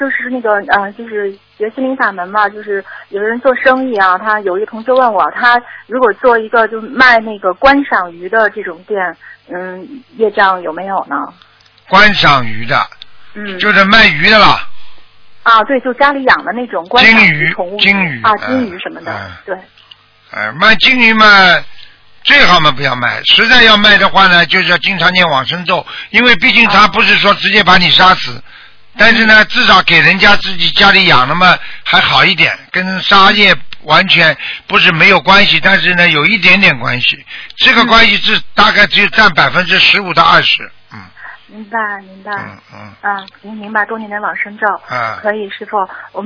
就是那个就是学心灵法门嘛，就是有人做生意啊，他有一个同学问我，他如果做一个就卖那个观赏鱼的这种店，业障有没有呢？ 观赏鱼的，就是卖鱼的啦。 啊，对，就家里养的那种观赏鱼、宠物金鱼啊，金鱼什么的，对。 卖金鱼嘛，最好嘛不要卖。实在要卖的话呢，就是要经常念往生咒，因为毕竟他不是说直接把你杀死，但是呢，至少给人家自己家里养的嘛还好一点，跟杀业完全不是没有关系，但是呢有一点点关系，这个关系是大概只有占15%到20%。 明白。明白，多念点往生咒。可以，师父，我们。